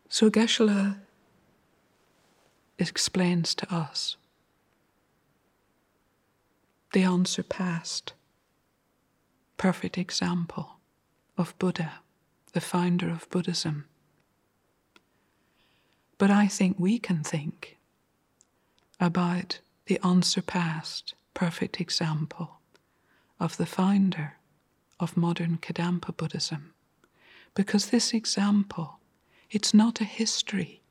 So Geshe-la explains to us the unsurpassed, perfect example of Buddha, the founder of Buddhism. But I think we can think about the unsurpassed, perfect example of the founder of modern Kadampa Buddhism, because this example, it's not a history.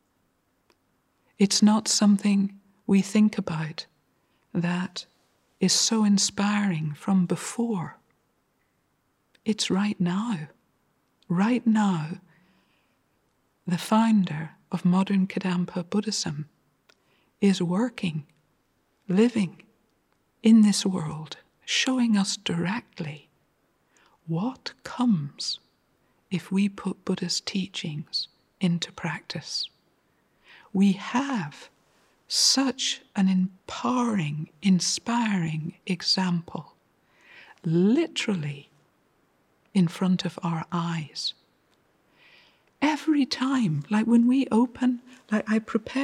It's not something we think about that is so inspiring from before. It's right now. Right now, the founder of modern Kadampa Buddhism is working, living in this world, showing us directly what comes if we put Buddha's teachings into practice. We have such an empowering, inspiring example, literally in front of our eyes. Every time, like when we open, like I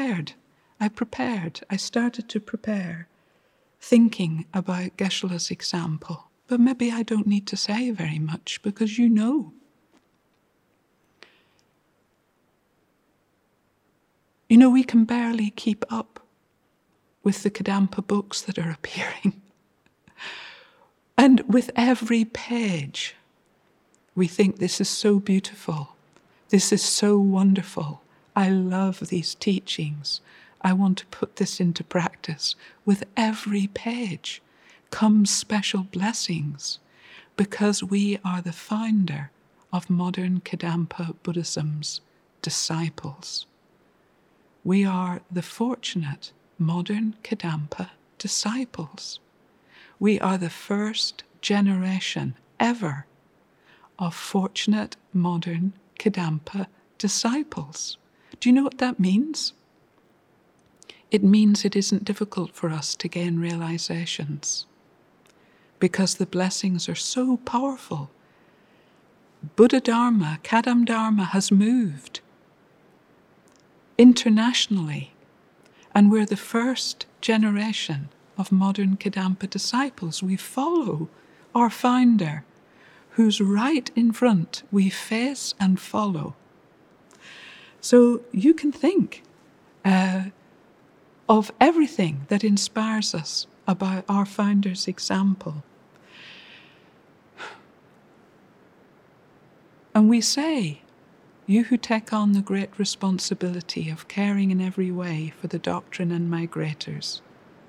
started to prepare, thinking about Geshe-la's example. But maybe I don't need to say very much because you know. You know, we can barely keep up with the Kadampa books that are appearing. And with every page, we think this is so beautiful. This is so wonderful. I love these teachings. I want to put this into practice. With every page comes special blessings because we are the founder of modern Kadampa Buddhism's disciples. We are the fortunate modern Kadampa disciples. We are the first generation ever of fortunate modern Kadampa disciples. Do you know what that means? It means it isn't difficult for us to gain realizations because the blessings are so powerful. Buddha Dharma, Kadam Dharma has moved internationally, and we're the first generation of modern Kadampa disciples. We follow our founder, who's right in front. We face and follow. So you can think of everything that inspires us about our founder's example. And we say, you who take on the great responsibility of caring in every way for the doctrine and migrators,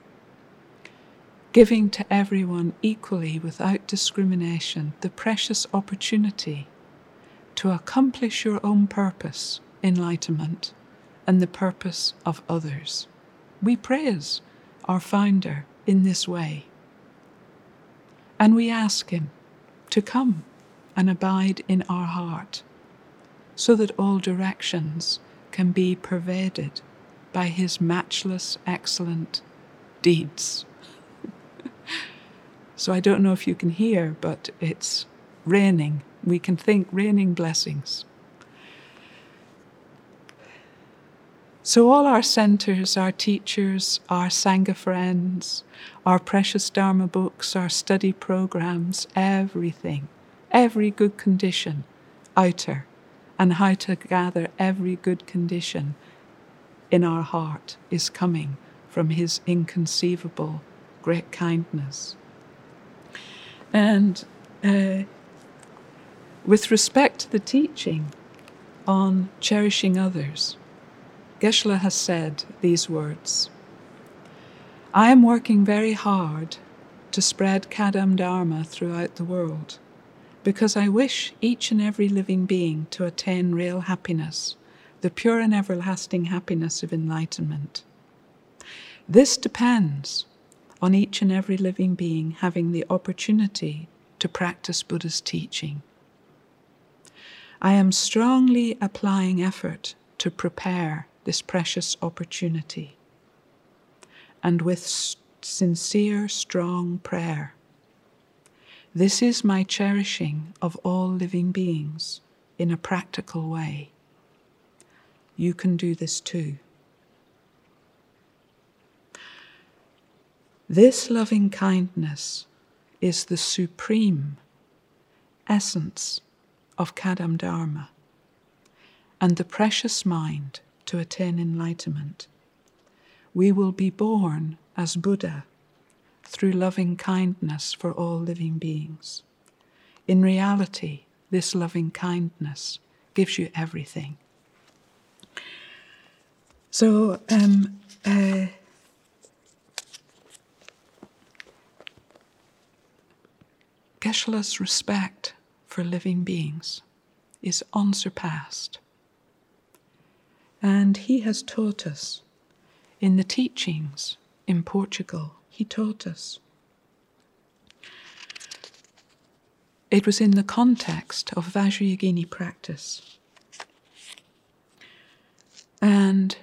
giving to everyone equally without discrimination the precious opportunity to accomplish your own purpose, enlightenment, and the purpose of others. We praise our founder in this way. And we ask him to come and abide in our heart so that all directions can be pervaded by his matchless, excellent deeds. So I don't know if you can hear, but it's raining. We can think raining blessings. So all our centers, our teachers, our Sangha friends, our precious Dharma books, our study programs, everything, every good condition, outer, and how to gather every good condition in our heart is coming from his inconceivable great kindness. And with respect to the teaching on cherishing others, Geshe-la has said these words: I am working very hard to spread Kadam Dharma throughout the world because I wish each and every living being to attain real happiness, the pure and everlasting happiness of enlightenment. This depends on each and every living being having the opportunity to practice Buddha's teaching. I am strongly applying effort to prepare this precious opportunity, and with sincere, strong prayer. This is my cherishing of all living beings in a practical way. you can do this too. This loving kindness is the supreme essence of Kadam Dharma and the precious mind to attain enlightenment. We will be born as Buddha through loving kindness for all living beings. In reality, this loving kindness gives you everything. So, Geshe-la's respect for living beings is unsurpassed. And he has taught us in the teachings in Portugal. He taught us. It was in the context of Vajrayogini practice. And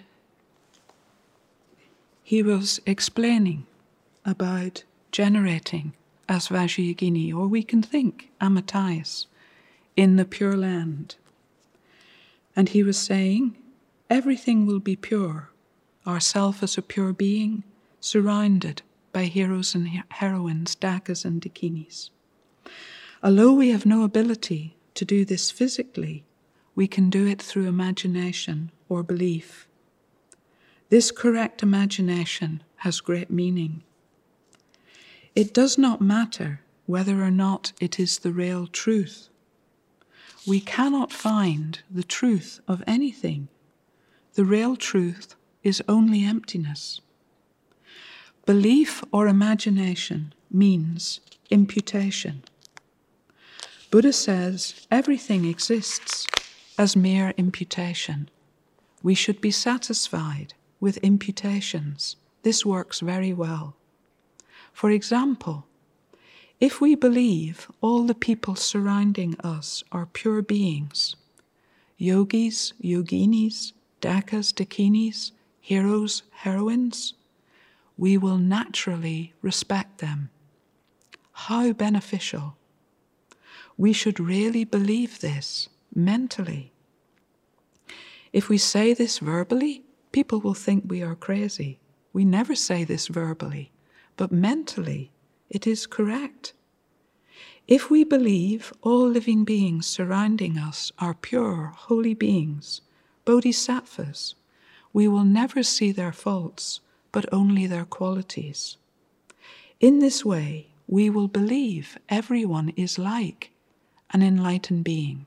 he was explaining about generating as Vajrayogini, or we can think Amitayus, in the Pure Land. And he was saying, everything will be pure, ourself as a pure being, surrounded by heroes and heroines, dakas and dakinis. Although we have no ability to do this physically, we can do it through imagination or belief. This correct imagination has great meaning. It does not matter whether or not it is the real truth. We cannot find the truth of anything. The real truth is only emptiness. Belief or imagination means imputation. Buddha says everything exists as mere imputation. We should be satisfied with imputations. This works very well. For example, if we believe all the people surrounding us are pure beings, yogis, yoginis, dakas, dakinis, heroes, heroines, we will naturally respect them. How beneficial. We should really believe this mentally. If we say this verbally, people will think we are crazy. We never say this verbally, but mentally it is correct. If we believe all living beings surrounding us are pure, holy beings, bodhisattvas, we will never see their faults, but only their qualities. In this way, we will believe everyone is like an enlightened being.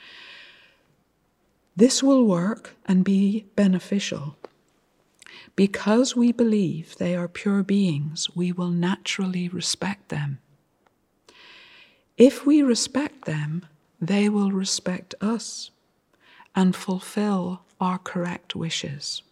This will work and be beneficial. Because we believe they are pure beings, we will naturally respect them. If we respect them, they will respect us and fulfill our correct wishes.